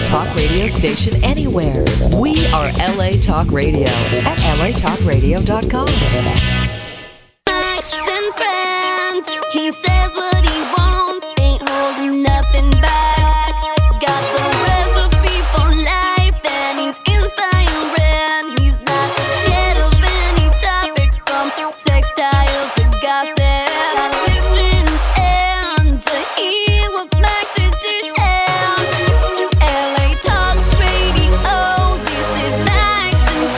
talk radio station anywhere. We are LA Talk Radio at latalkradio.com. Max and friends, he says what he wants, ain't holding nothing back. Got the recipe for life and he's inspiring. He's not scared of any topic from sextile to gossip. Listen and to hear what Max is to share. LA Talk Radio, this is Max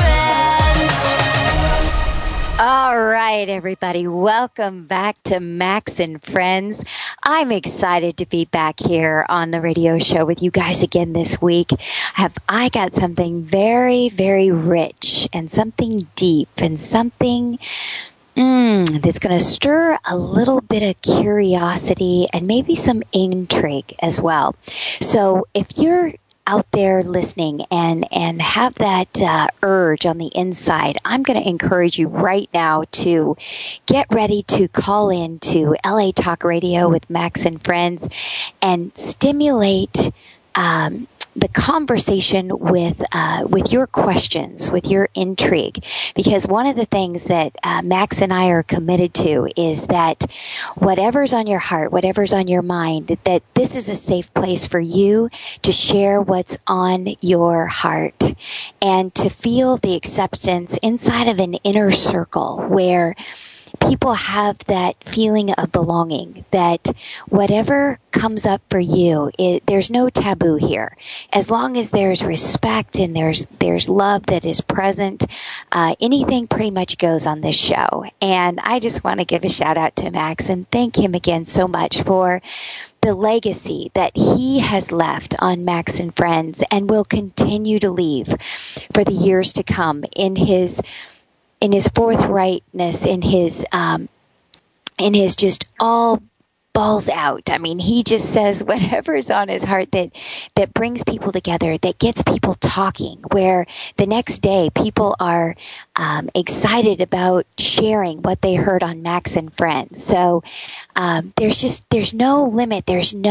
and Friends. All right, everybody, welcome back to Max and Friends. I'm excited to be back here on the radio show with you guys again this week. I got something very, very rich and something deep and something that's going to stir a little bit of curiosity and maybe some intrigue as well. So if you're out there listening and have that urge on the inside, I'm going to encourage you right now to get ready to call in to LA Talk Radio with Max and Friends and stimulate the conversation with your questions, with your intrigue, because one of the things that Max and I are committed to is that whatever's on your heart, whatever's on your mind, that this is a safe place for you to share what's on your heart and to feel the acceptance inside of an inner circle where people have that feeling of belonging, that whatever comes up for you, there's no taboo here. As long as there's respect and there's love that is present, anything pretty much goes on this show. And I just want to give a shout out to Max and thank him again so much for the legacy that he has left on Max and Friends and will continue to leave for the years to come in his forthrightness, in his just all balls out. I mean, he just says whatever's on his heart that brings people together, that gets people talking, where the next day people are excited about sharing what they heard on Max and Friends. So there's no limit.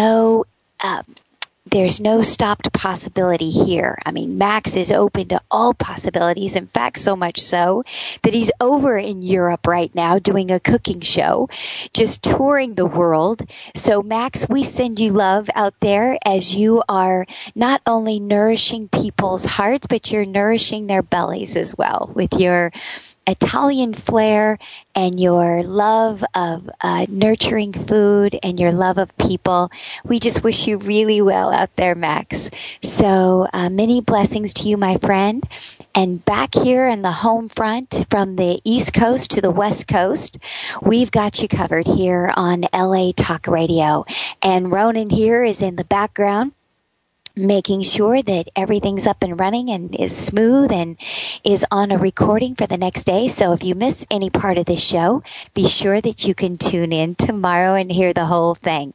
There's no stopped possibility here. I mean, Max is open to all possibilities. In fact, so much so that he's over in Europe right now doing a cooking show, just touring the world. So, Max, we send you love out there as you are not only nourishing people's hearts, but you're nourishing their bellies as well with your Italian flair and your love of nurturing food and your love of people. We just wish you really well out there, Max. So many blessings to you, my friend. And back here in the home front, from the East Coast to the West Coast, we've got you covered here on LA Talk Radio. And Ronan here is in the background, making sure that everything's up and running and is smooth and is on a recording for the next day. So if you miss any part of this show, be sure that you can tune in tomorrow and hear the whole thing.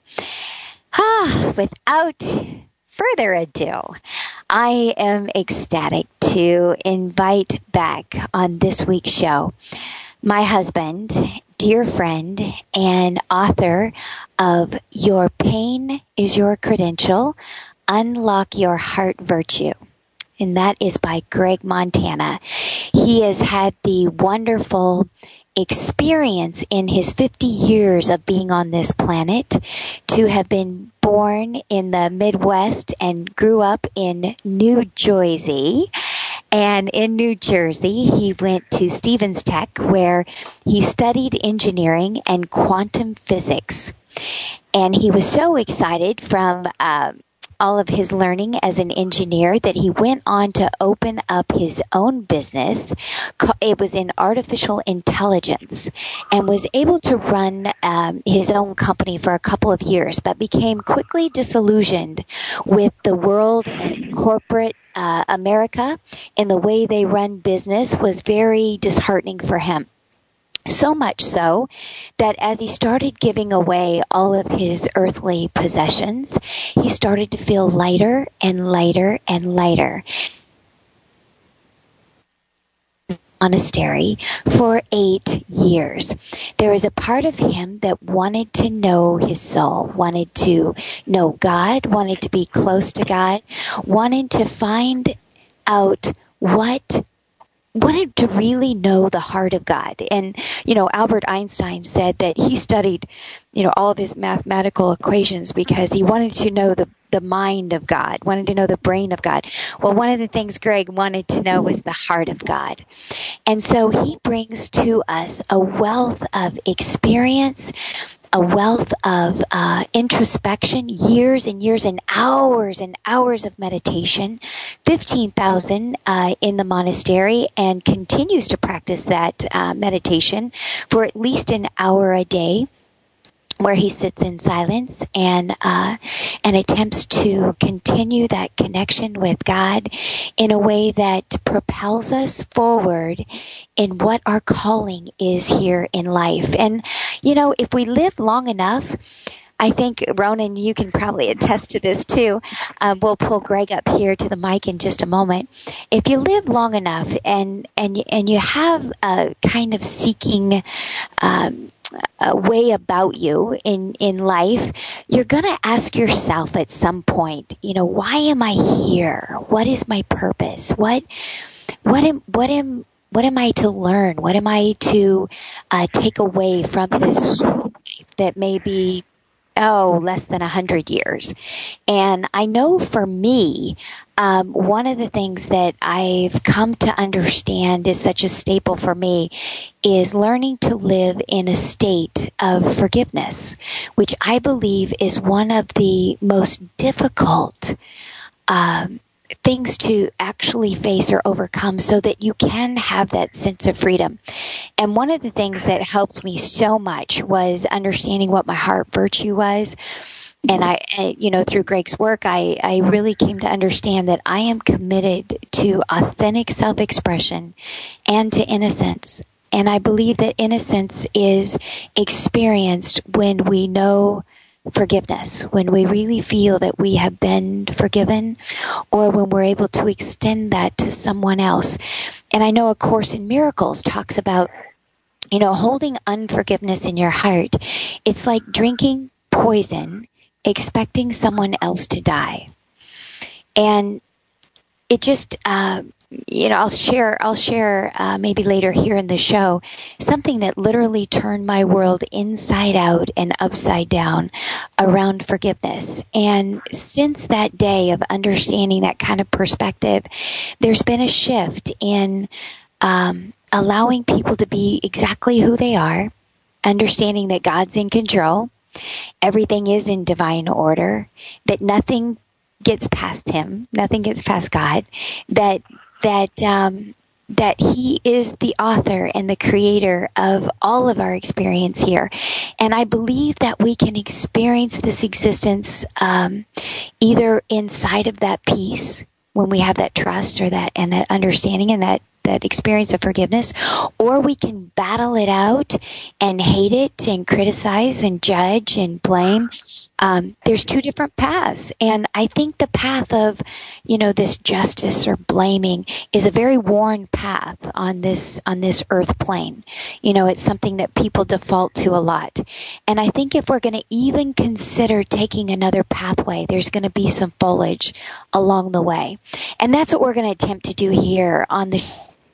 Without further ado, I am ecstatic to invite back on this week's show my husband, dear friend, and author of Your Pain is Your Credential, Unlock Your Heart Virtue. And that is by Greg Montana. He has had the wonderful experience in his 50 years of being on this planet to have been born in the Midwest and grew up in New Jersey. And in New Jersey, he went to Stevens Tech, where he studied engineering and quantum physics. And he was so excited from all of his learning as an engineer that he went on to open up his own business. It was in artificial intelligence, and was able to run his own company for a couple of years, but became quickly disillusioned with the world and corporate America, and the way they run business was very disheartening for him. So much so that as he started giving away all of his earthly possessions, he started to feel lighter and lighter and lighter. Monastery for 8 years. there was a part of him that wanted to know his soul, wanted to know God, wanted to be close to God, wanted to find out wanted to really know the heart of God. And, Albert Einstein said that he studied, all of his mathematical equations because he wanted to know the mind of God, wanted to know the brain of God. Well, one of the things Greg wanted to know was the heart of God. And so he brings to us a wealth of experience, a wealth of introspection, years and years and hours of meditation, 15,000 in the monastery, and continues to practice that meditation for at least an hour a day, where he sits in silence and attempts to continue that connection with God in a way that propels us forward in what our calling is here in life. And, if we live long enough, I think, Ronan, you can probably attest to this too. We'll pull Greg up here to the mic in just a moment. If you live long enough and you have a kind of seeking a way about you in life, you're going to ask yourself at some point, why am I here? What is my purpose? What am I to learn? What am I to take away from this life that may be less than 100 years? And I know for me, one of the things that I've come to understand is such a staple for me is learning to live in a state of forgiveness, which I believe is one of the most difficult things to actually face or overcome so that you can have that sense of freedom. And one of the things that helped me so much was understanding what my heart virtue was. And I through Greg's work, I really came to understand that I am committed to authentic self-expression and to innocence. And I believe that innocence is experienced when we know forgiveness, when we really feel that we have been forgiven, or when we're able to extend that to someone else. And I know A Course in Miracles talks about, holding unforgiveness in your heart. It's like drinking poison, expecting someone else to die. And it just, I'll share maybe later here in the show something that literally turned my world inside out and upside down around forgiveness. And since that day of understanding that kind of perspective, there's been a shift in allowing people to be exactly who they are, understanding that God's in control, everything is in divine order, that nothing gets past him, nothing gets past God, that he is the author and the creator of all of our experience here. And I believe that we can experience this existence either inside of that peace, when we have that trust or that understanding and that experience of forgiveness, or we can battle it out and hate it and criticize and judge and blame. There's two different paths. And I think the path of, this justice or blaming is a very worn path on this earth plane. It's something that people default to a lot. And I think if we're going to even consider taking another pathway, there's going to be some foliage along the way. And that's what we're going to attempt to do here on the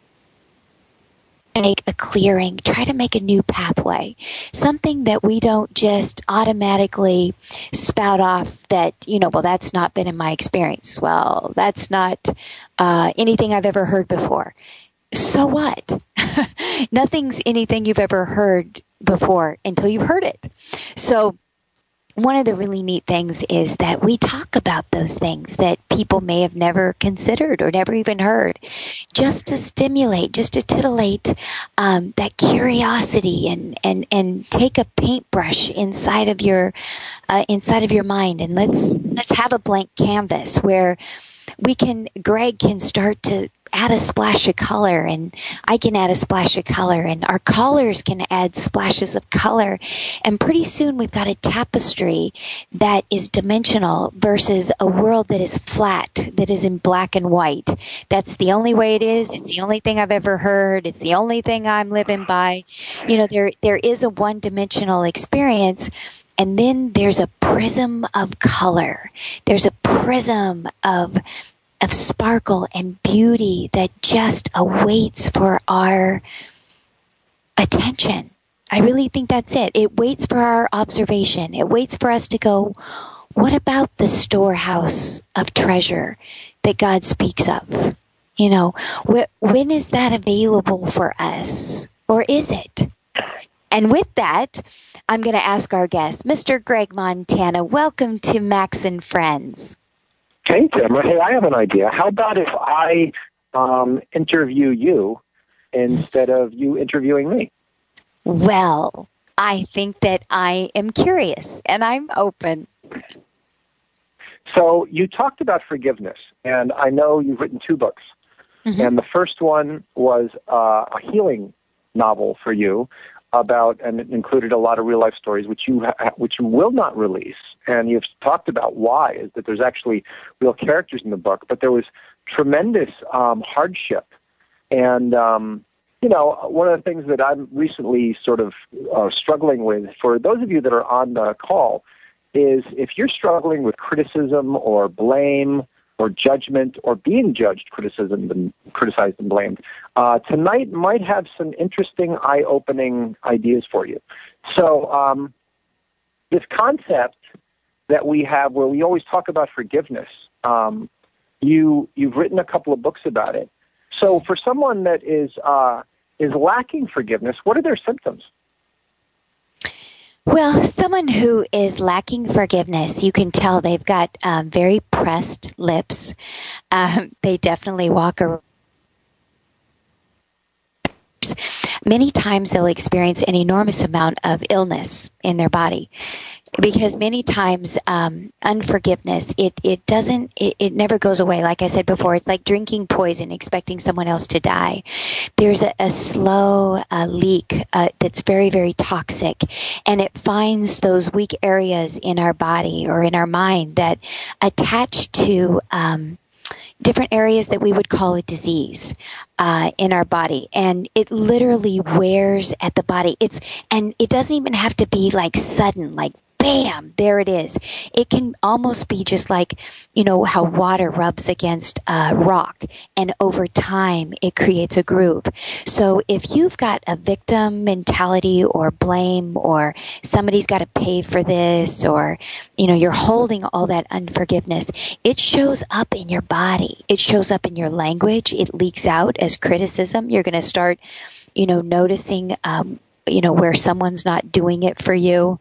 make a clearing, try to make a new pathway, something that we don't just automatically spout off that, well, that's not been in my experience. Well, that's not anything I've ever heard before. So what? Nothing's anything you've ever heard before until you've heard it. So one of the really neat things is that we talk about those things that people may have never considered or never even heard, just to stimulate, just to titillate that curiosity and take a paintbrush inside of your mind, and let's have a blank canvas where Greg can start to add a splash of color, and I can add a splash of color, and our callers can add splashes of color. And pretty soon we've got a tapestry that is dimensional versus a world that is flat, that is in black and white. That's the only way it is. It's the only thing I've ever heard. It's the only thing I'm living by. There is a one-dimensional experience. And then there's a prism of color. There's a prism of sparkle and beauty that just awaits for our attention. I really think that's it. It waits for our observation. It waits for us to go, what about the storehouse of treasure that God speaks of? When is that available for us? Or is it? And with that, I'm going to ask our guest, Mr. Greg Montana. Welcome to Max and Friends. Hey, Tamara. Hey, I have an idea. How about if I interview you instead of you interviewing me? Well, I think that I am curious, and I'm open. So you talked about forgiveness, and I know you've written 2 books. Mm-hmm. And the first one was a healing novel for you and it included a lot of real-life stories, which you will not release. And you've talked about why, is that there's actually real characters in the book, but there was tremendous hardship. And, one of the things that I'm recently sort of struggling with, for those of you that are on the call, is if you're struggling with criticism or blame or judgment or being judged, criticized and blamed, tonight might have some interesting, eye-opening ideas for you. So this concept that we have where we always talk about forgiveness, you've written a couple of books about it. So for someone that is lacking forgiveness, what are their symptoms? Well, someone who is lacking forgiveness, you can tell they've got very pressed lips. They definitely walk around. Many times they'll experience an enormous amount of illness in their body. Because many times unforgiveness, it never goes away. Like I said before, it's like drinking poison, expecting someone else to die. There's a slow leak that's very, very toxic, and it finds those weak areas in our body or in our mind that attach to different areas that we would call a disease in our body, and it literally wears at the body. And it doesn't even have to be like sudden, like bam, there it is. It can almost be just like, how water rubs against rock, and over time it creates a groove. So if you've got a victim mentality or blame, or somebody's got to pay for this, or, you're holding all that unforgiveness, it shows up in your body. It shows up in your language. It leaks out as criticism. You're going to start, noticing where someone's not doing it for you,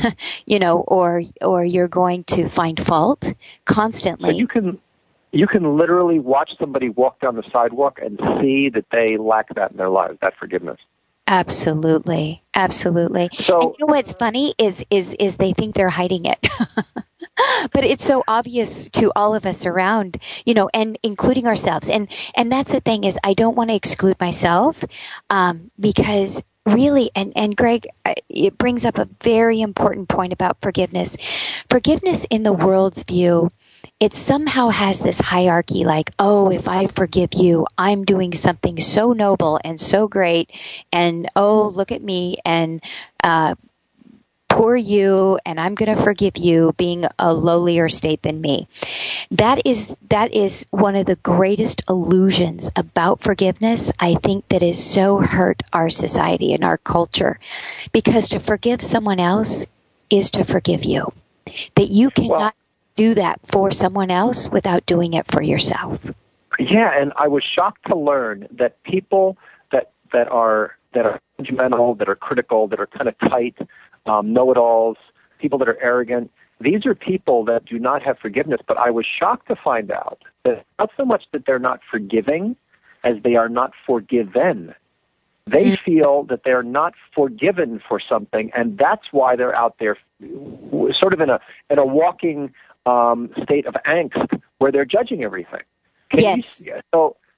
or you're going to find fault constantly. So you can literally watch somebody walk down the sidewalk and see that they lack that in their lives, that forgiveness. Absolutely. Absolutely. So, and what's funny is they think they're hiding it. But it's so obvious to all of us around, and including ourselves. And that's the thing, is I don't want to exclude myself, because really, and Greg, it brings up a very important point about forgiveness. Forgiveness in the world's view, it somehow has this hierarchy, like, oh, if I forgive you, I'm doing something so noble and so great, and oh, look at me, and poor you, and I'm going to forgive you, being a lowlier state than me. That is one of the greatest illusions about forgiveness, I think, that has so hurt our society and our culture. Because to forgive someone else is to forgive you. That you cannot do that for someone else without doing it for yourself. Yeah, and I was shocked to learn that people that are judgmental, that are critical, that are kind of tight, know-it-alls, people that are arrogant, these are people that do not have forgiveness. But I was shocked to find out that not so much that they're not forgiving as they are not forgiven. They feel that they're not forgiven for something, and that's why they're out there sort of in a walking state of angst where they're judging everything. Yes.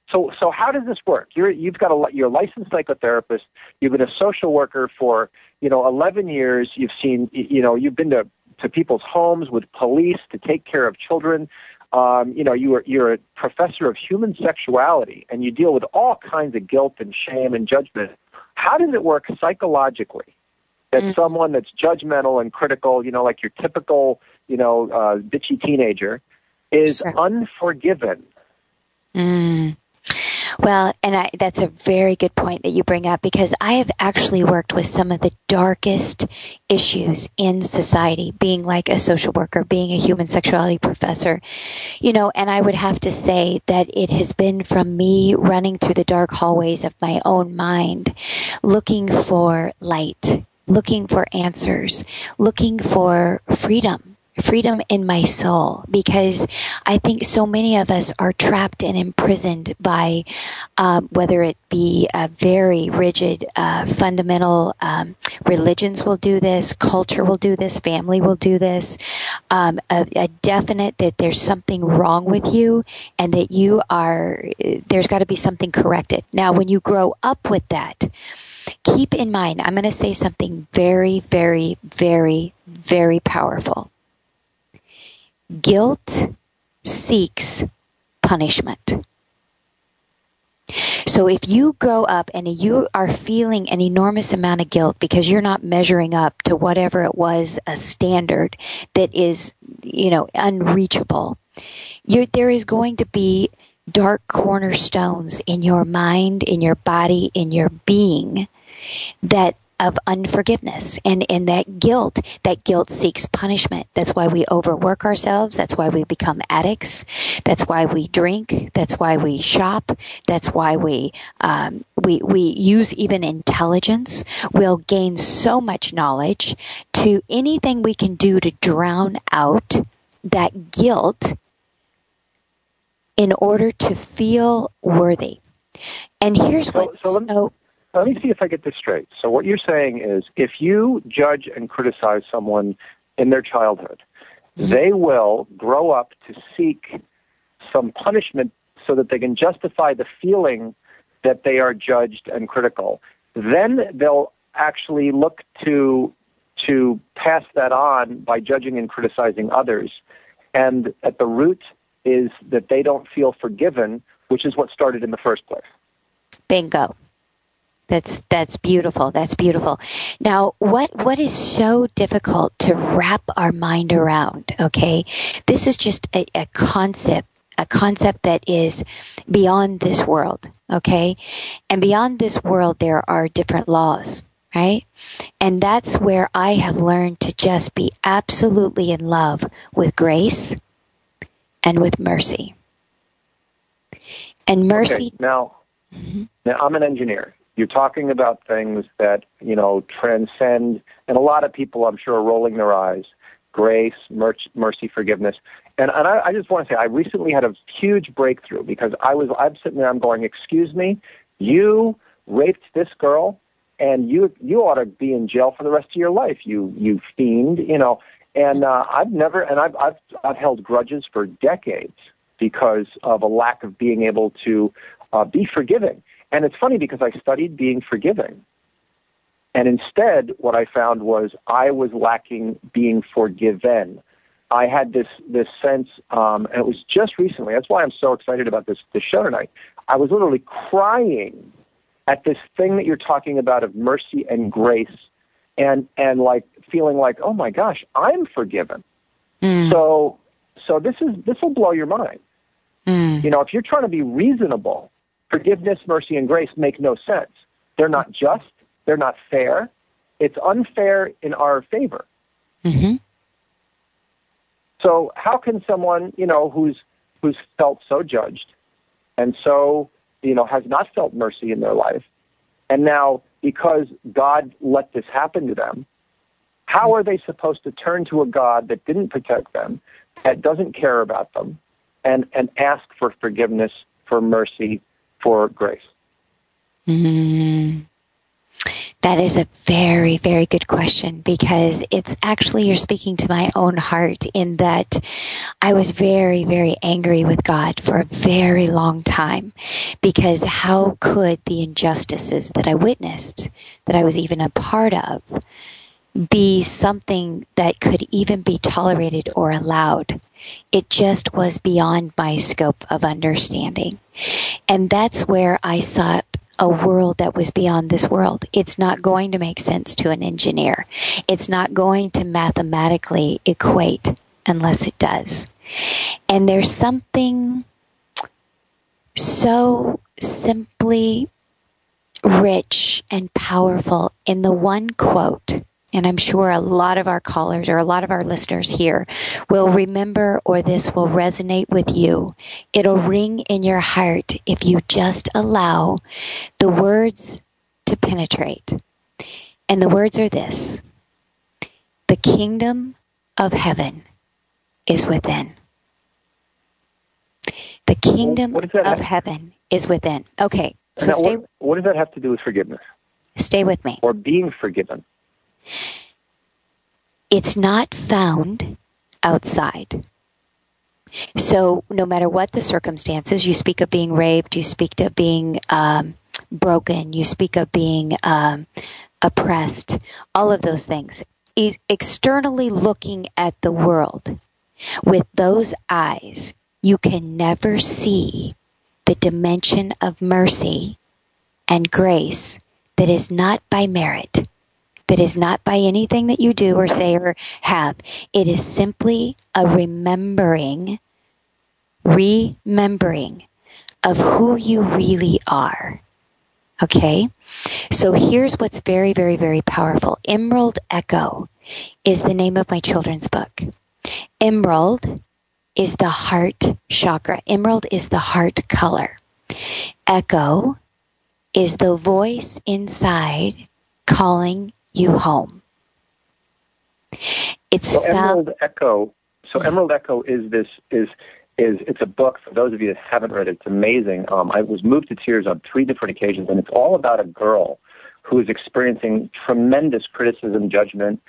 So how does this work? You're a licensed psychotherapist. You've been a social worker for 11 years. You've been to people's homes with police to take care of children. You're a professor of human sexuality, and you deal with all kinds of guilt and shame and judgment. How does it work psychologically that someone that's judgmental and critical, like your typical, bitchy teenager, is unforgiven? Well, and that's a very good point that you bring up, because I have actually worked with some of the darkest issues in society, being like a social worker, being a human sexuality professor, and I would have to say that it has been from me running through the dark hallways of my own mind, looking for light, looking for answers, looking for freedom in my soul, because I think so many of us are trapped and imprisoned by whether it be a very rigid, fundamental religions will do this, culture will do this, family will do this, a definite that there's something wrong with you and that there's got to be something corrected. Now, when you grow up with that, keep in mind, I'm going to say something very, very, very, very powerful. Guilt seeks punishment. So if you grow up and you are feeling an enormous amount of guilt because you're not measuring up to whatever it was, a standard that is, unreachable, there is going to be dark cornerstones in your mind, in your body, in your being of unforgiveness and that guilt seeks punishment. That's why we overwork ourselves. That's why we become addicts. That's why we drink. That's why we shop. That's why we use even intelligence. We'll gain so much knowledge to anything we can do to drown out that guilt in order to feel worthy. And here's Let me see if I get this straight. So what you're saying is, if you judge and criticize someone in their childhood, they will grow up to seek some punishment so that they can justify the feeling that they are judged and critical. Then they'll actually look to pass that on by judging and criticizing others. And at the root is that they don't feel forgiven, which is what started in the first place. Bingo. That's beautiful. That's beautiful. Now, what is so difficult to wrap our mind around, okay? This is just a concept that is beyond this world, okay? And beyond this world, there are different laws, right? And that's where I have learned to just be absolutely in love with grace and with mercy. And mercy... Okay, now I'm an engineer. You're talking about things that, transcend, and a lot of people, I'm sure, are rolling their eyes. Grace, mercy, forgiveness. And I just want to say, I recently had a huge breakthrough because I'm sitting there, I'm going, excuse me, you raped this girl, and you ought to be in jail for the rest of your life, you fiend, And I've held grudges for decades because of a lack of being able to be forgiving. And it's funny because I studied being forgiving. And instead, what I found was I was lacking being forgiven. I had this sense, and it was just recently, that's why I'm so excited about this show tonight. I was literally crying at this thing that you're talking about of mercy and grace and like feeling like, oh my gosh, I'm forgiven. So this will blow your mind. If you're trying to be reasonable, forgiveness, mercy, and grace make no sense. They're not just. They're not fair. It's unfair in our favor. Mm-hmm. So how can someone, who's felt so judged and so, has not felt mercy in their life, and now because God let this happen to them, how are they supposed to turn to a God that didn't protect them, that doesn't care about them, and ask for forgiveness, for mercy, for grace? That is a very, very good question, because it's actually, you're speaking to my own heart, in that I was very, very angry with God for a very long time, because how could the injustices that I witnessed, that I was even a part of, be something that could even be tolerated or allowed? It just was beyond my scope of understanding. And that's where I sought a world that was beyond this world. It's not going to make sense to an engineer. It's not going to mathematically equate unless it does. And there's something so simply rich and powerful in the one quote, and I'm sure a lot of our callers or a lot of our listeners here will remember, or this will resonate with you. It'll ring in your heart if you just allow the words to penetrate. And the words are this: the kingdom of heaven is within. The kingdom of heaven is within. Okay, so what does that have to do with forgiveness? Stay with me. Or being forgiven? It's not found outside. So no matter what the circumstances, you speak of being raped, you speak of being broken, you speak of being oppressed, all of those things. Externally looking at the world with those eyes, you can never see the dimension of mercy and grace that is not by merit, that is not by anything that you do or say or have. It is simply a remembering of who you really are. Okay? So here's what's very, very, very powerful. Emerald Echo is the name of my children's book. Emerald is the heart chakra. Emerald is the heart color. Echo is the voice inside calling you home. It's Emerald Echo. So Emerald Echo is it's a book. For those of you that haven't read it, it's amazing. I was moved to tears on 3 different occasions, and it's all about a girl who is experiencing tremendous criticism, judgment,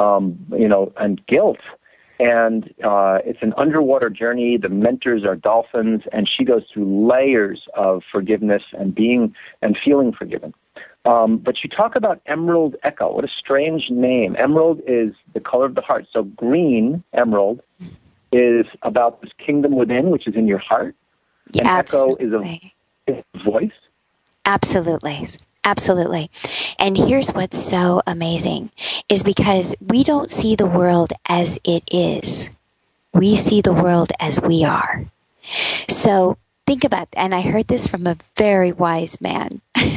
and guilt. And it's an underwater journey. The mentors are dolphins, and she goes through layers of forgiveness and being and feeling forgiven. But you talk about Emerald Echo. What a strange name. Emerald is the color of the heart. So green, emerald, is about this kingdom within, which is in your heart. And Absolutely. Echo is a voice. Absolutely. Absolutely. And here's what's so amazing, is because we don't see the world as it is. We see the world as we are. So think about, and I heard this from a very wise man,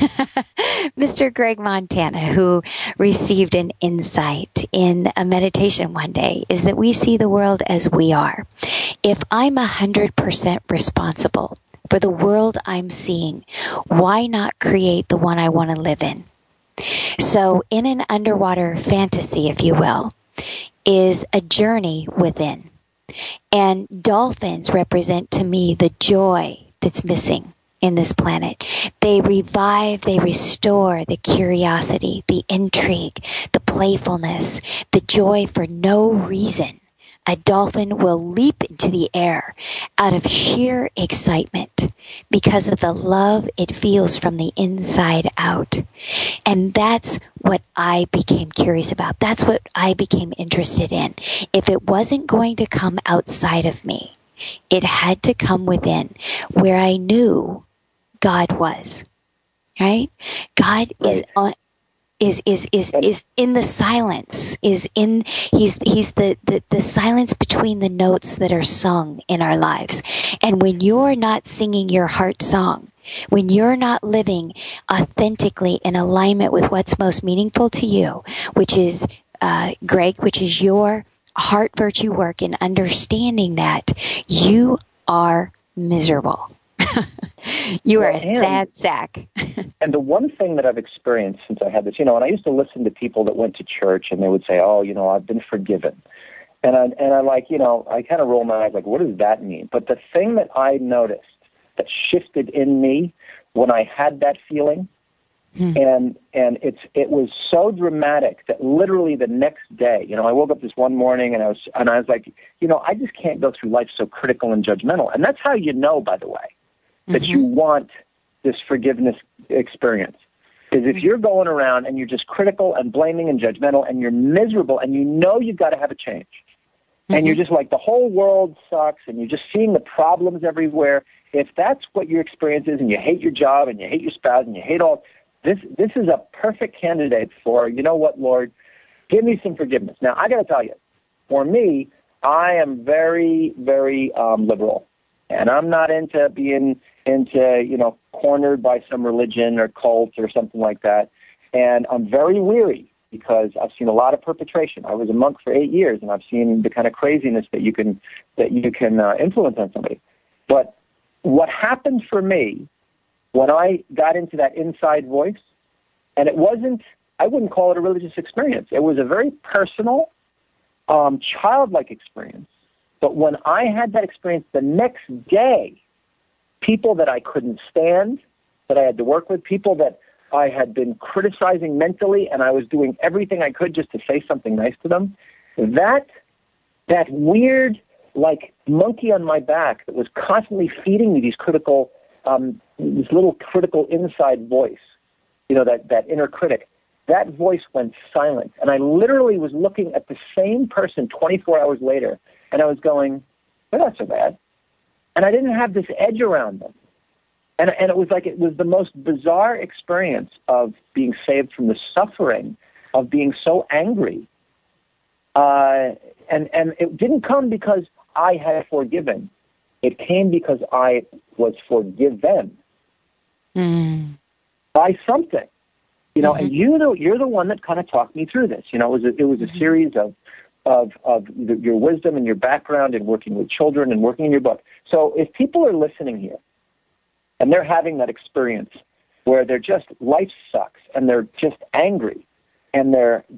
Mr. Greg Montana, who received an insight in a meditation one day, is that we see the world as we are. If I'm 100% responsible for the world I'm seeing, why not create the one I want to live in? So in an underwater fantasy, if you will, is a journey within. And dolphins represent to me the joy that's missing in this planet. They revive, they restore the curiosity, the intrigue, the playfulness, the joy for no reason. A dolphin will leap into the air out of sheer excitement because of the love it feels from the inside out. And that's what I became curious about. That's what I became interested in. If it wasn't going to come outside of me, it had to come within, where I knew God was. Right? God is on. Is in the silence, he's the silence between the notes that are sung in our lives. And when you're not singing your heart song, when you're not living authentically in alignment with what's most meaningful to you, which is, Greg, which is your heart virtue work, and understanding that you are miserable. You are a sad sack. And the one thing that I've experienced since I had this, and I used to listen to people that went to church, and they would say, "Oh, I've been forgiven," and I like, I kind of roll my eyes, like, what does that mean? But the thing that I noticed that shifted in me when I had that feeling And it was so dramatic that literally the next day, I woke up this one morning and I was like, I just can't go through life so critical and judgmental. And that's how you know, by the way, that you want this forgiveness experience. Is if you're going around and you're just critical and blaming and judgmental and you're miserable and you've got to have a change. And you're just like, the whole world sucks and you're just seeing the problems everywhere. If that's what your experience is and you hate your job and you hate your spouse and you hate all, this is a perfect candidate for, you know what, Lord, give me some forgiveness. Now, I got to tell you, for me, I am very, very liberal. And I'm not into being cornered by some religion or cult or something like that. And I'm very weary because I've seen a lot of perpetration. I was a monk for 8 years, and I've seen the kind of craziness that you can influence on somebody. But what happened for me when I got into that inside voice, and I wouldn't call it a religious experience. It was a very personal, childlike experience. But when I had that experience the next day, people that I couldn't stand, that I had to work with, people that I had been criticizing mentally, and I was doing everything I could just to say something nice to them, that weird, like, monkey on my back that was constantly feeding me these critical, this little critical inside voice, that inner critic, that voice went silent. And I literally was looking at the same person 24 hours later, and I was going, they're not so bad. And I didn't have this edge around them. And it was like, it was the most bizarre experience of being saved from the suffering of being so angry. And it didn't come because I had forgiven. It came because I was forgiven by something. And you're the one that kind of talked me through this. It was a series of your wisdom and your background in working with children and working in your book. So if people are listening here and they're having that experience where they're just, life sucks and they're just angry and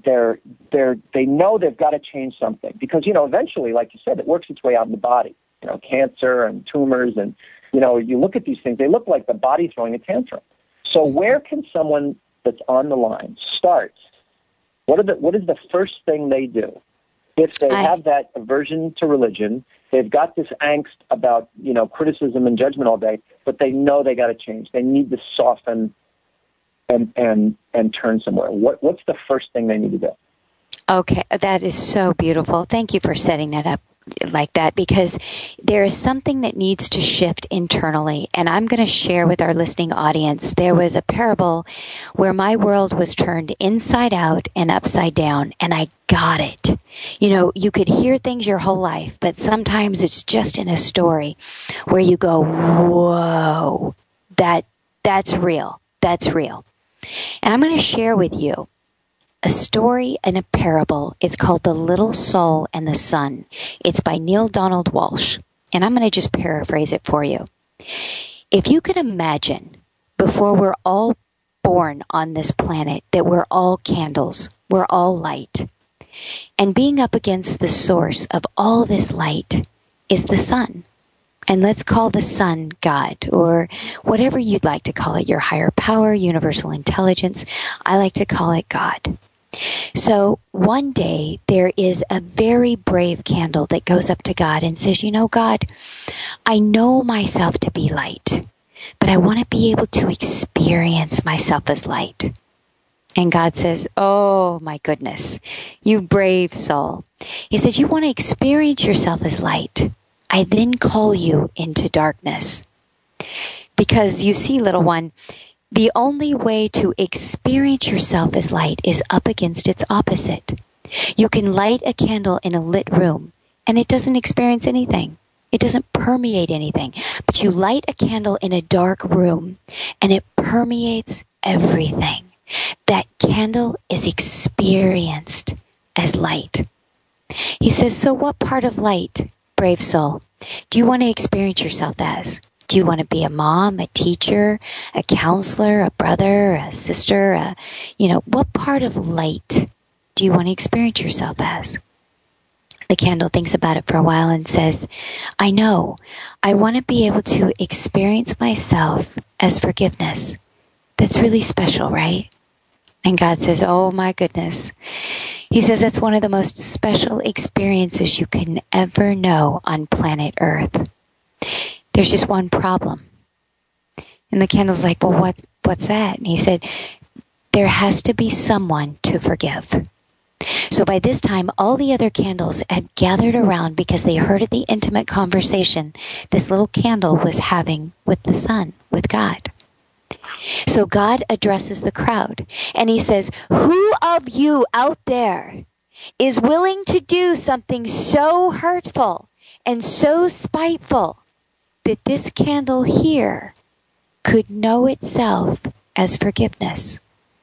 they know they've got to change something because, eventually, like you said, it works its way out in the body, cancer and tumors and, you look at these things, they look like the body throwing a tantrum. So where can someone that's on the line start? What is the first thing they do? If they have that aversion to religion, they've got this angst about, criticism and judgment all day, but they know they got to change. They need to soften and turn somewhere. What's the first thing they need to do? Okay, that is so beautiful. Thank you for setting that up like that, because there is something that needs to shift internally. And I'm going to share with our listening audience, there was a parable where my world was turned inside out and upside down, and I got it. You could hear things your whole life, but sometimes it's just in a story where you go, whoa, that's real. That's real. And I'm going to share with you a story and a parable. It's called The Little Soul and the Sun. It's by Neale Donald Walsch. And I'm going to just paraphrase it for you. If you could imagine, before we're all born on this planet, that we're all candles, we're all light. And being up against the source of all this light is the sun. And let's call the sun God, or whatever you'd like to call it, your higher power, universal intelligence. I like to call it God. So one day there is a very brave candle that goes up to God and says, God, I know myself to be light, but I want to be able to experience myself as light. And God says, oh my goodness, you brave soul. He says, you want to experience yourself as light. I then call you into darkness. Because you see, little one, the only way to experience yourself as light is up against its opposite. You can light a candle in a lit room, and it doesn't experience anything. It doesn't permeate anything. But you light a candle in a dark room, and it permeates everything. That candle is experienced as light. He says, so what part of light, brave soul, do you want to experience yourself as? Do you want to be a mom, a teacher, a counselor, a brother, a sister? What part of light do you want to experience yourself as? The candle thinks about it for a while and says, I know. I want to be able to experience myself as forgiveness. That's really special, right? And God says, oh my goodness. He says that's one of the most special experiences you can ever know on planet Earth. There's just one problem. And the candle's like, well, what's that? And he said, there has to be someone to forgive. So by this time, all the other candles had gathered around because they heard of the intimate conversation this little candle was having with the sun, with God. So God addresses the crowd, and he says, who of you out there is willing to do something so hurtful and so spiteful that this candle here could know itself as forgiveness?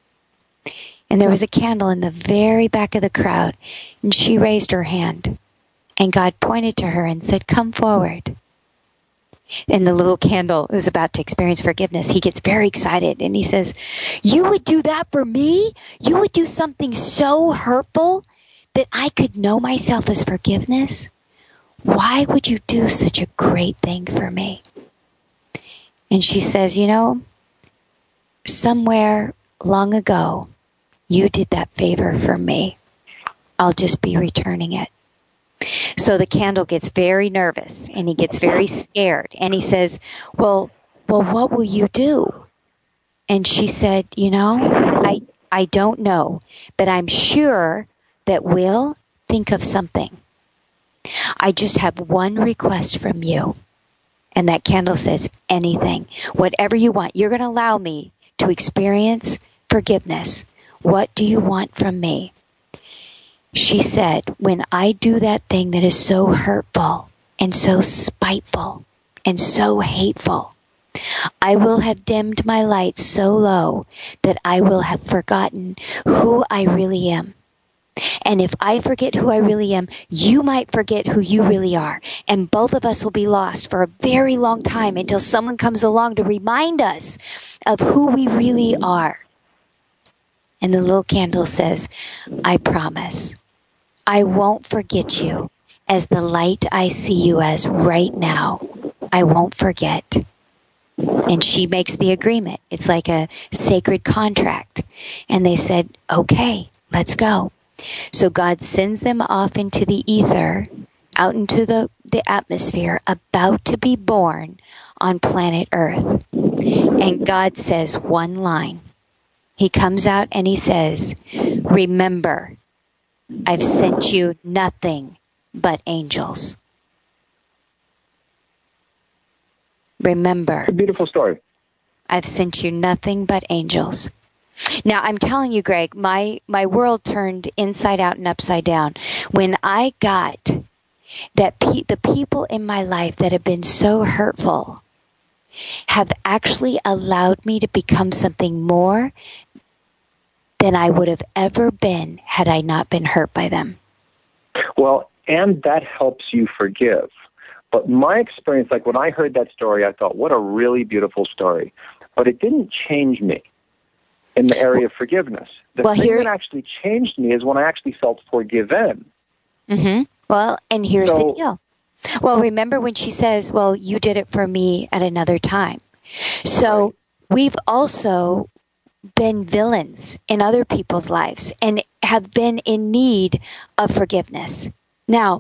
And there was a candle in the very back of the crowd, and she raised her hand, and God pointed to her and said, come forward. And the little candle who's about to experience forgiveness, he gets very excited, and he says, you would do that for me? You would do something so hurtful that I could know myself as forgiveness? Why would you do such a great thing for me? And she says, you know, somewhere long ago, you did that favor for me. I'll just be returning it. So the candle gets very nervous, and he gets very scared, and he says, well, what will you do? And she said, you know, I don't know, but I'm sure that we'll think of something. I just have one request from you. And that candle says, anything, whatever you want. You're going to allow me to experience forgiveness. What do you want from me? She said, when I do that thing that is so hurtful and so spiteful and so hateful, I will have dimmed my light so low that I will have forgotten who I really am. And if I forget who I really am, you might forget who you really are. And both of us will be lost for a very long time until someone comes along to remind us of who we really are. And the little candle says, I promise, I won't forget you as the light I see you as right now. I won't forget. And she makes the agreement. It's like a sacred contract. And they said, okay, let's go. So God sends them off into the ether, out into the atmosphere, about to be born on planet Earth. And God says one line. He comes out and he says, remember, I've sent you nothing but angels. Remember. It's a beautiful story. I've sent you nothing but angels. Now, I'm telling you, Greg, my world turned inside out and upside down when I got that the people in my life that have been so hurtful have actually allowed me to become something more than I would have ever been had I not been hurt by them. Well, and that helps you forgive. But my experience, like when I heard that story, I thought, what a really beautiful story. But it didn't change me in the area of forgiveness. The thing that actually changed me is when I actually felt forgiven. Mm-hmm. Well, and here's the deal. Well, remember when she says, well, you did it for me at another time. So we've also been villains in other people's lives and have been in need of forgiveness. Now,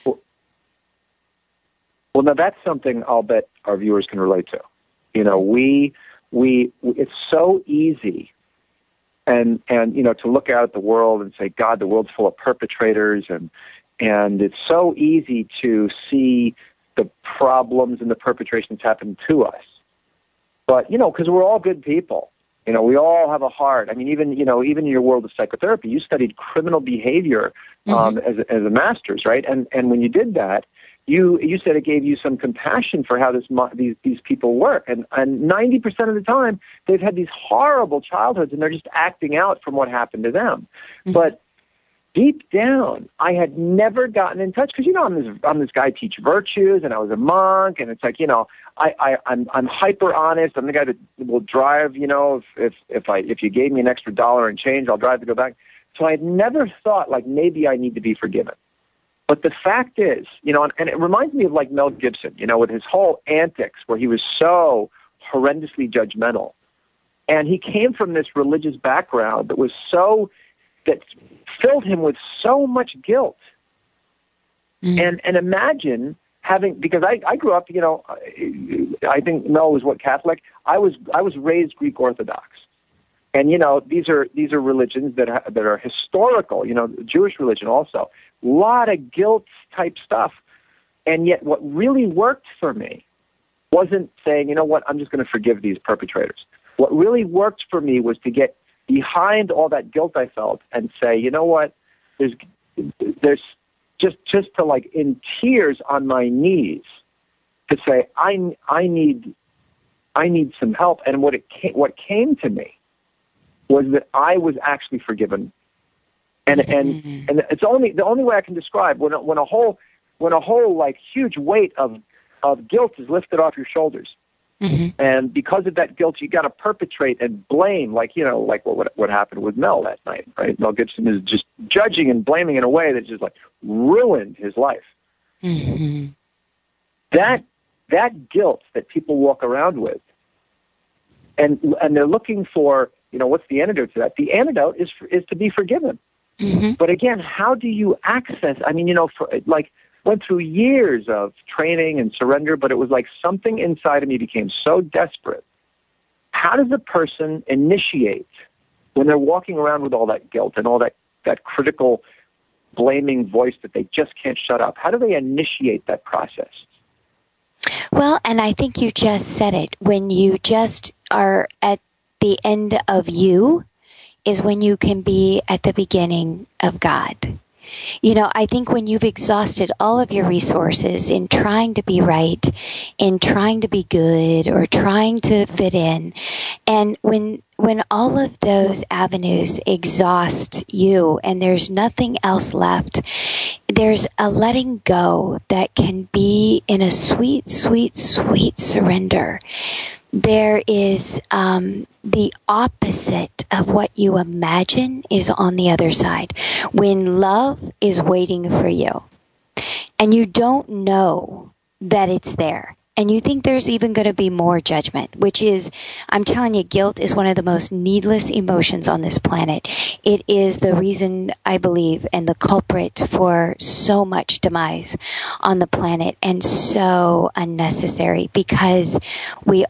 well, now that's something I'll bet our viewers can relate to. You know, we it's so easy and you know, to look out at the world and say, God, the world's full of perpetrators, and it's so easy to see the problems and the perpetrations happen to us. But, you know, because we're all good people. You know, we all have a heart. I mean, even in your world of psychotherapy, you studied criminal behavior as a master's, right? And when you did that, you said it gave you some compassion for how these people work. And 90% of the time, they've had these horrible childhoods, and they're just acting out from what happened to them. Mm-hmm. But deep down, I had never gotten in touch because, you know, I'm this guy teach virtues, and I was a monk, and it's like, you know, I'm hyper honest. I'm the guy that will drive, you know, if you gave me an extra $1 in change, I'll drive to go back. So I had never thought, like, maybe I need to be forgiven. But the fact is, you know, and it reminds me of like Mel Gibson, you know, with his whole antics where he was so horrendously judgmental. And he came from this religious background that filled him with so much guilt. And imagine because I grew up, I think Mel was Catholic. I was raised Greek Orthodox. And, these are religions that are historical, Jewish religion also. A lot of guilt type stuff. And yet what really worked for me wasn't saying, you know what, I'm just going to forgive these perpetrators. What really worked for me was to get behind all that guilt I felt and say, you know what, there's just to, like, in tears on my knees to say, I need some help. And what came to me was that I was actually forgiven. And it's the only way I can describe when a whole like huge weight of guilt is lifted off your shoulders. And because of that guilt, you got to perpetrate and blame, like what happened with Mel that night, right? Mel Gibson is just judging and blaming in a way that just like ruined his life. That guilt that people walk around with, and they're looking for, what's the antidote to that? The antidote is to be forgiven. But again, how do you access? I mean, went through years of training and surrender, but it was like something inside of me became so desperate. How does a person initiate when they're walking around with all that guilt and all that critical, blaming voice that they just can't shut up? How do they initiate that process? Well, and I think you just said it. When you just are at the end of you is when you can be at the beginning of God. I think when you've exhausted all of your resources in trying to be right, in trying to be good, or trying to fit in, and when all of those avenues exhaust you and there's nothing else left, there's a letting go that can be in a sweet, sweet, sweet surrender. There is the opposite of what you imagine is on the other side. When love is waiting for you and you don't know that it's there, and you think there's even going to be more judgment, which is, I'm telling you, guilt is one of the most needless emotions on this planet. It is the reason, I believe, and the culprit for so much demise on the planet, and so unnecessary, because we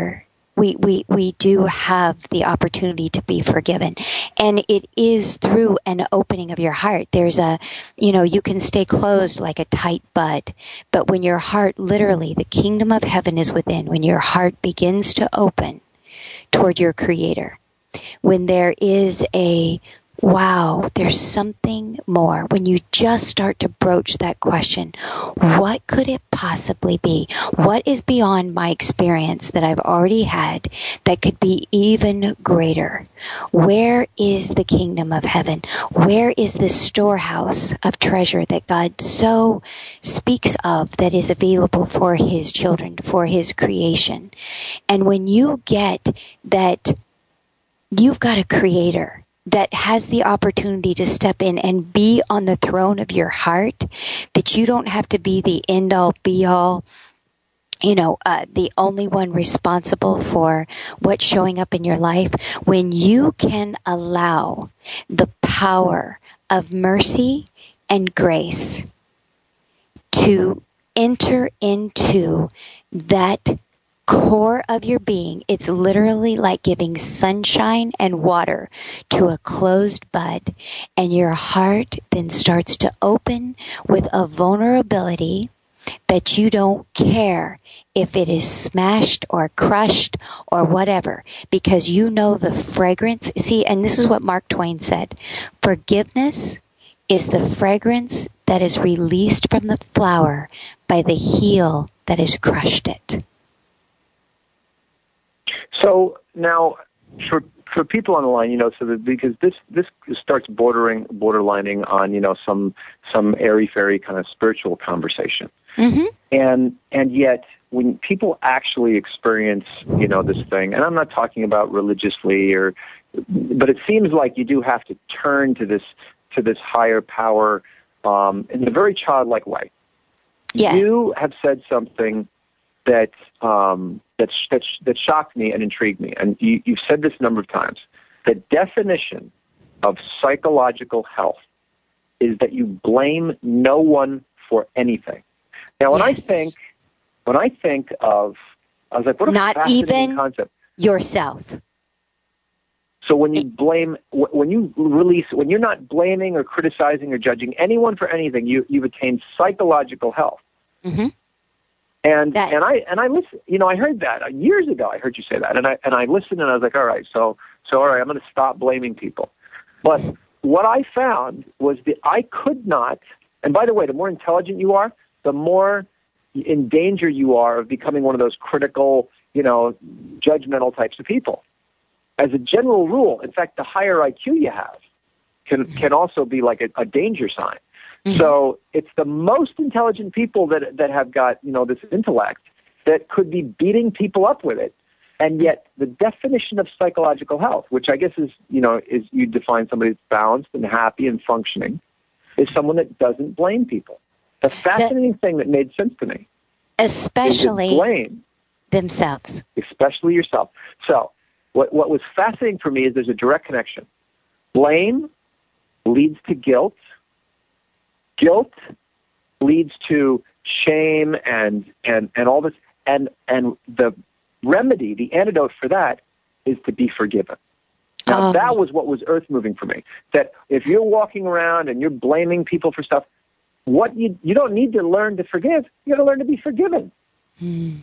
do have the opportunity to be forgiven. And it is through an opening of your heart. There's you can stay closed like a tight bud, but when your heart, literally, the kingdom of heaven is within, when your heart begins to open toward your Creator, when there is wow, there's something more. When you just start to broach that question, what could it possibly be? What is beyond my experience that I've already had that could be even greater? Where is the kingdom of heaven? Where is the storehouse of treasure that God so speaks of that is available for His children, for His creation? And when you get that you've got a Creator that has the opportunity to step in and be on the throne of your heart, that you don't have to be the end-all, be-all, the only one responsible for what's showing up in your life. When you can allow the power of mercy and grace to enter into that core of your being, it's literally like giving sunshine and water to a closed bud, and your heart then starts to open with a vulnerability that you don't care if it is smashed or crushed or whatever, because you know the fragrance. See, and this is what Mark Twain said, forgiveness is the fragrance that is released from the flower by the heel that has crushed it. So now, for people on the line, because this starts borderlining on some airy-fairy kind of spiritual conversation, and yet when people actually experience this thing, and I'm not talking about religiously but it seems like you do have to turn to this higher power in a very childlike way. Yeah. You have said something that shocked me and intrigued me. And you've said this a number of times. The definition of psychological health is that you blame no one for anything. Now, when I think of, I was like, what a fascinating concept. Yourself. So when you blame, when you're not blaming or criticizing or judging anyone for anything, you've attained psychological health. Mm-hmm. And I listen. I heard that years ago. I heard you say that, and I listened, and I was like, all right, so all right, I'm going to stop blaming people. But what I found was that I could not. And by the way, the more intelligent you are, the more in danger you are of becoming one of those critical, judgmental types of people. As a general rule, in fact, the higher IQ you have can also be like a danger sign. Mm-hmm. So it's the most intelligent people that have got, this intellect that could be beating people up with it. And yet the definition of psychological health, which I guess is you define somebody that's balanced and happy and functioning, is someone that doesn't blame people. The fascinating thing that made sense to me. Especially is blame themselves. Especially yourself. So what was fascinating for me is there's a direct connection. Blame leads to guilt. Guilt leads to shame and all this. And the remedy, the antidote for that is to be forgiven. Now, that was what was earth-moving for me. That if you're walking around and you're blaming people for stuff, you don't need to learn to forgive. You got to learn to be forgiven. Mm.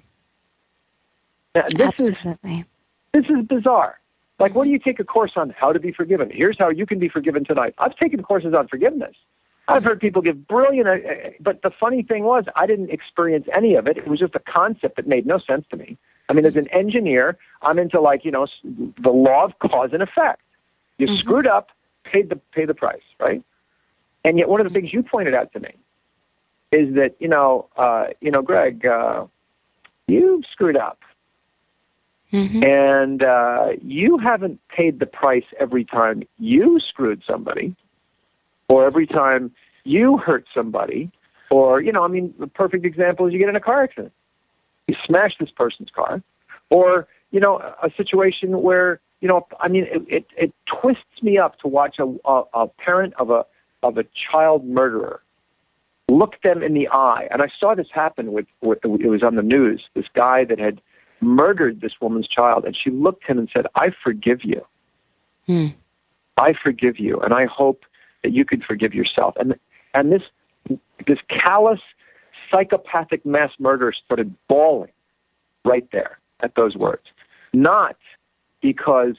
Now, Absolutely. This is bizarre. Like, what do you take a course on how to be forgiven? Here's how you can be forgiven tonight. I've taken courses on forgiveness. I've heard people give brilliant, but the funny thing was I didn't experience any of it. It was just a concept that made no sense to me. I mean, as an engineer, I'm into the law of cause and effect. You screwed up, pay the price, right? And yet one of the things you pointed out to me is that, Greg, you screwed up. Mm-hmm. And you haven't paid the price every time you screwed somebody or every time you hurt somebody or, the perfect example is you get in a car accident. You smash this person's car or, a situation where, it twists me up to watch a parent of a child murderer look them in the eye. And I saw this happen it was on the news, this guy that had murdered this woman's child, and she looked at him and said, I forgive you. I forgive you, and I hope that you could forgive yourself. And this callous, psychopathic mass murderer started bawling right there at those words. Not because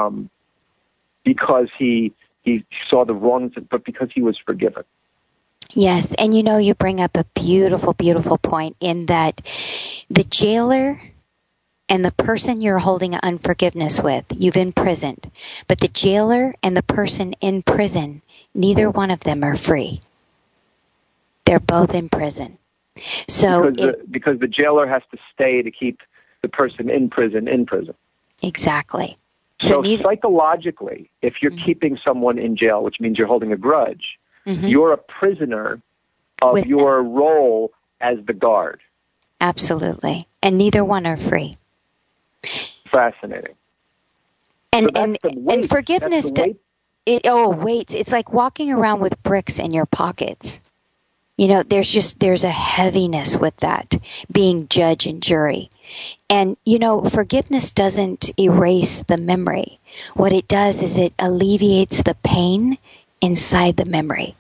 he saw the wrongs, but because he was forgiven. Yes, and you bring up a beautiful, beautiful point in that the jailer and the person you're holding unforgiveness with, you've imprisoned. But the jailer and the person in prison, neither one of them are free. They're both in prison. So because the jailer has to stay to keep the person in prison. Exactly. So psychologically, if you're keeping someone in jail, which means you're holding a grudge, you're a prisoner of your role as the guard. Absolutely. And neither one are free. Fascinating. And forgiveness, it's like walking around with bricks in your pockets. There's a heaviness with that, being judge and jury. And, forgiveness doesn't erase the memory. What it does is it alleviates the pain inside the memory.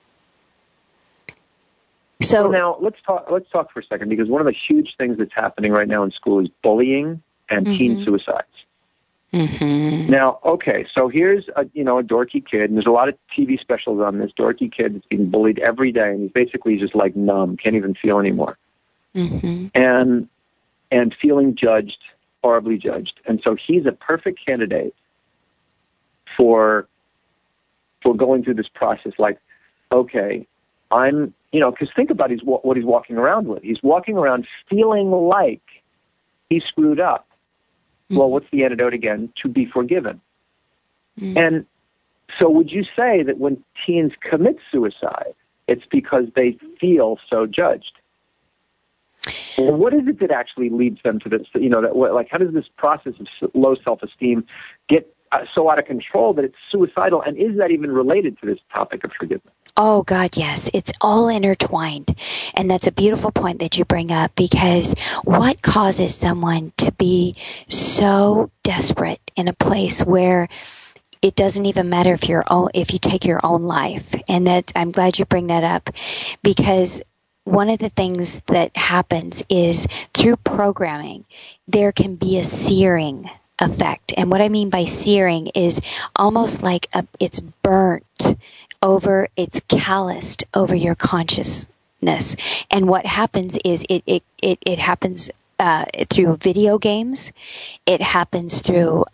So now let's talk for a second, because one of the huge things that's happening right now in school is bullying and teen suicides. Mm-hmm. Now, okay, so here's a dorky kid, and there's a lot of TV specials on this dorky kid that's being bullied every day, and he's basically just like numb, can't even feel anymore, and feeling judged, horribly judged, and so he's a perfect candidate for going through this process. Like, okay, because think about what he's walking around with. He's walking around feeling like he screwed up. Well, what's the antidote again? To be forgiven. And so would you say that when teens commit suicide, it's because they feel so judged? Well, what is it that actually leads them to this? How does this process of low self-esteem get so out of control that it's suicidal? And is that even related to this topic of forgiveness? Oh, God, yes. It's all intertwined. And that's a beautiful point that you bring up, because what causes someone to be so desperate in a place where it doesn't even matter if you take your own life? And that, I'm glad you bring that up, because one of the things that happens is through programming, there can be a searing effect. And what I mean by searing is almost like it's burnt over, it's calloused over your consciousness. And what happens is it happens through video games. It happens through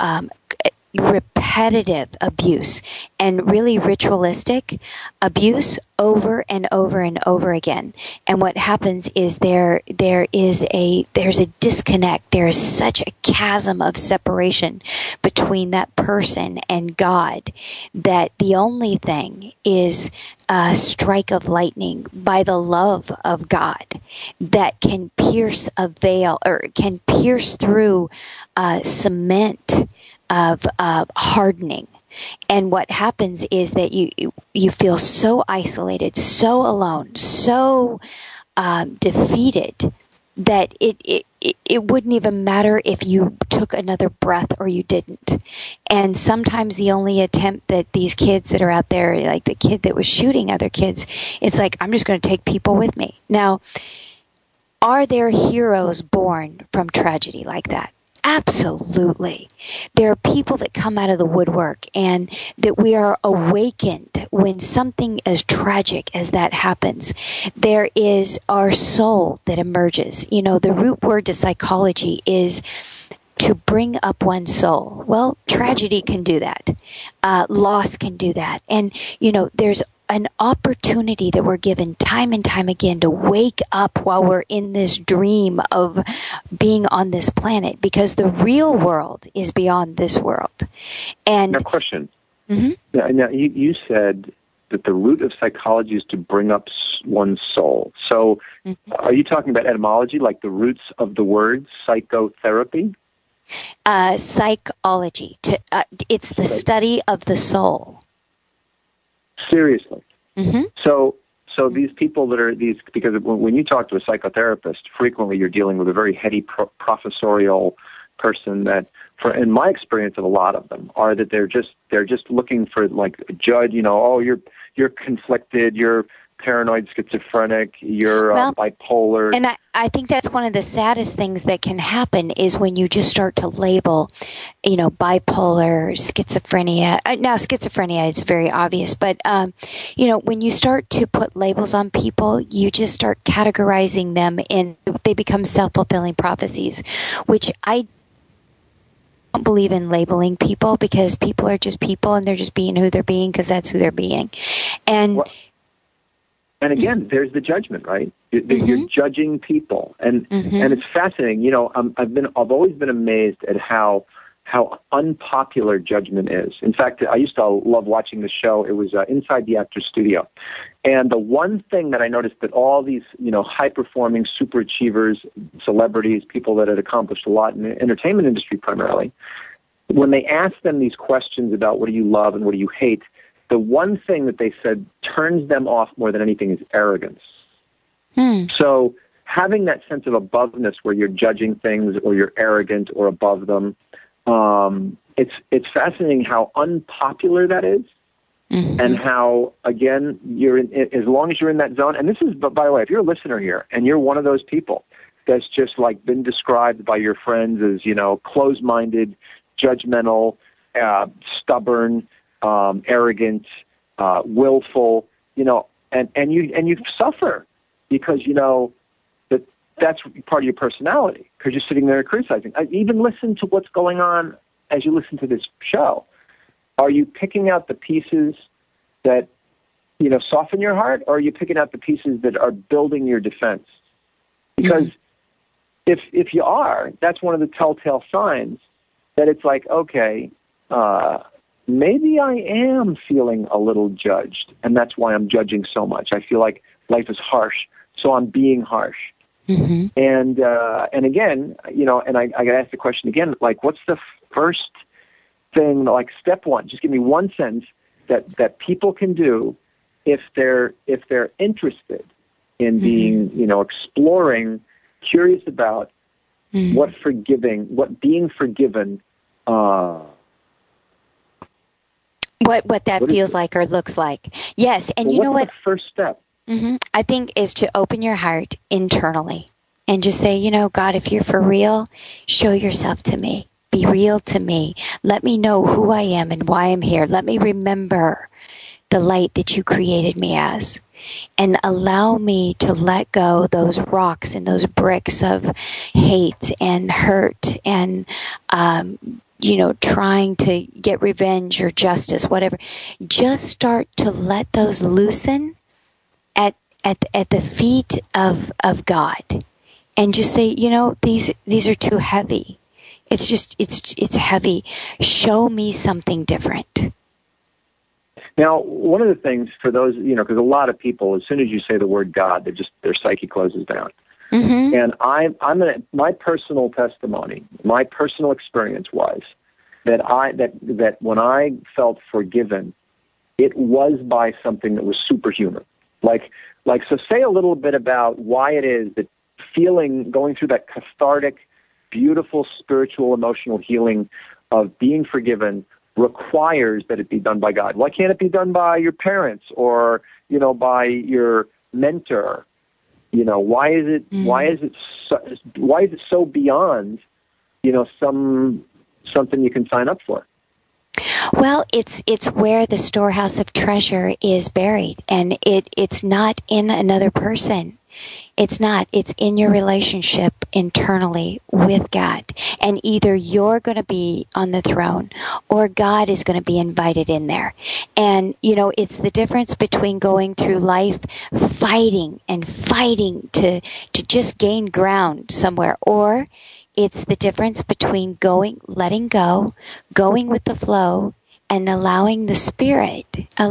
repetitive abuse and really ritualistic abuse over and over and over again. And what happens is there's a disconnect. There is such a chasm of separation between that person and God that the only thing is a strike of lightning by the love of God that can pierce a veil, or can pierce through cement of hardening. And what happens is that you feel so isolated, so alone, so defeated that it wouldn't even matter if you took another breath or you didn't. And sometimes the only attempt that these kids that are out there, like the kid that was shooting other kids, it's like, I'm just going to take people with me. Now, are there heroes born from tragedy like that? Absolutely. There are people that come out of the woodwork, and that we are awakened when something as tragic as that happens. There is our soul that emerges. You know, the root word to psychology is to bring up one's soul. Well, tragedy can do that. Loss can do that. And, you know, there's an opportunity that we're given time and time again to wake up while we're in this dream of being on this planet, because the real world is beyond this world. And now, question. Mm-hmm. Now, you said that the root of psychology is to bring up one's soul. So are you talking about etymology, like the roots of the word psychotherapy? Psychology. It's the study of the soul. Seriously. Mm-hmm. So these people that are these, because when you talk to a psychotherapist, frequently you're dealing with a very heady professorial person that, in my experience of a lot of them, are that they're just looking for, like, a judge. You know, oh, you're conflicted, you're paranoid, schizophrenic, you're bipolar. And I think that's one of the saddest things that can happen is when you just start to label, you know, bipolar, schizophrenia. Now, schizophrenia is very obvious, but, you know, when you start to put labels on people, you just start categorizing them, and they become self-fulfilling prophecies, which I don't believe in labeling people, because people are just people, and they're just being who they're being because that's who they're being. And again, there's the judgment, right? You're judging people, and it's fascinating. You know, I've always been amazed at how unpopular judgment is. In fact, I used to love watching the show. It was Inside the Actor's Studio, and the one thing that I noticed that all these, you know, high-performing super achievers, celebrities, people that had accomplished a lot in the entertainment industry primarily, when they asked them these questions about what do you love and what do you hate, the one thing that they said turns them off more than anything is arrogance. So having that sense of aboveness where you're judging things or you're arrogant or above them, it's fascinating how unpopular that is, and how, again, as long as you're in that zone. And this is, by the way, if you're a listener here and you're one of those people that's just like been described by your friends as, you know, closed-minded, judgmental, stubborn, arrogant, willful, you know, and you suffer because, you know, that's part of your personality, because you're sitting there criticizing. Even listen to what's going on as you listen to this show. Are you picking out the pieces that, you know, soften your heart, or are you picking out the pieces that are building your defense? Because if you are, that's one of the telltale signs that it's like, okay, maybe I am feeling a little judged, and that's why I'm judging so much. I feel like life is harsh, so I'm being harsh. Mm-hmm. And again, and I got to ask the question again, like, what's the first thing, like step one? Just give me one sentence that people can do if they're interested in being, exploring, curious about what being forgiven. What that feels like or looks like. Yes, and you know what? What's the first step? Mm-hmm. I think is to open your heart internally and just say, God, if you're for real, show yourself to me. Be real to me. Let me know who I am and why I'm here. Let me remember the light that you created me as. And allow me to let go those rocks and those bricks of hate and hurt and, trying to get revenge or justice, whatever. Just start to let those loosen at the feet of God, and just say, these are too heavy. It's heavy. Show me something different. Now, one of the things for those, because a lot of people, as soon as you say the word God, their psyche closes down. Mm-hmm. And my personal testimony, my personal experience was that when I felt forgiven, it was by something that was superhuman. So say a little bit about why it is that going through that cathartic, beautiful spiritual, emotional healing of being forgiven requires that it be done by God. Why can't it be done by your parents or, by your mentor? Why is it so beyond, something you can sign up for? Well, it's where the storehouse of treasure is buried, and it's not in another person. It's not. It's in your relationship internally with God. And either you're going to be on the throne or God is going to be invited in there. And, it's the difference between going through life fighting to just gain ground somewhere, or it's the difference between letting go, going with the flow, and allowing Spirit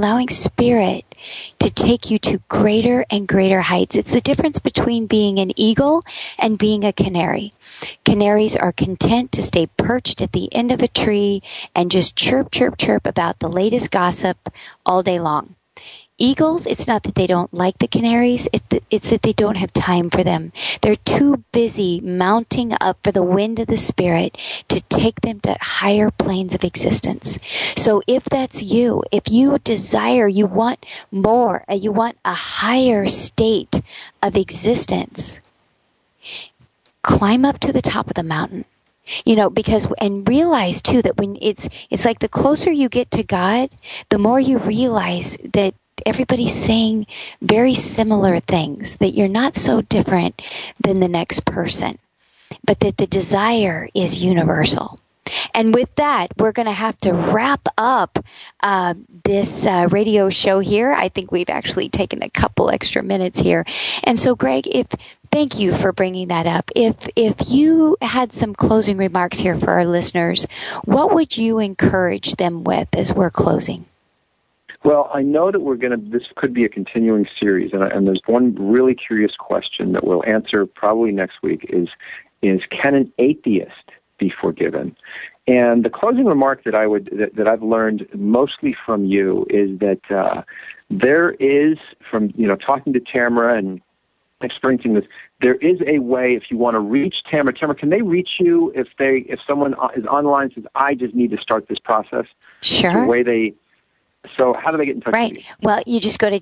to take you to greater and greater heights. It's the difference between being an eagle and being a canary. Canaries are content to stay perched at the end of a tree and just chirp, chirp, chirp about the latest gossip all day long. Eagles, it's not that they don't like the canaries, it's that they don't have time for them. They're too busy mounting up for the wind of the Spirit to take them to higher planes of existence. So if that's you, if you desire, you want more, you want a higher state of existence, climb up to the top of the mountain. And realize too that when it's like the closer you get to God, the more you realize that everybody's saying very similar things, that you're not so different than the next person, but that the desire is universal. And with that, we're going to have to wrap up this radio show here. I think we've actually taken a couple extra minutes here. And so, Greg, thank you for bringing that up. If you had some closing remarks here for our listeners, what would you encourage them with as we're closing? Well, I know that this could be a continuing series, and there's one really curious question that we'll answer probably next week is can an atheist be forgiven? And the closing remark that I've learned mostly from you is that there is, from talking to Tamara and experiencing this, there is a way if you want to reach Tamara. Tamara, can they reach you if someone is online and says, I just need to start this process? Sure. So how do they get in touch with you? Well, you just go to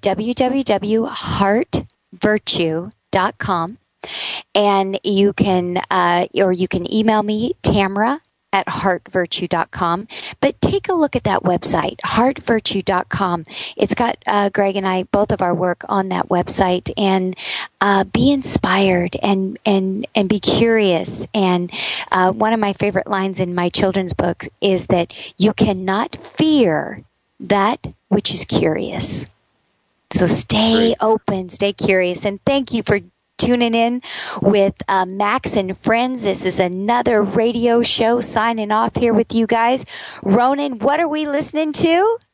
www.heartvirtue.com, and you can email me, Tamara, at heartvirtue.com. But take a look at that website, heartvirtue.com. It's got Greg and I, both of our work on that website, and be inspired and be curious. And one of my favorite lines in my children's books is that you cannot fear that which is curious. So stay open, stay curious, and thank you for tuning in with Max and Friends. This is another radio show signing off here with you guys. Ronan, what are we listening to?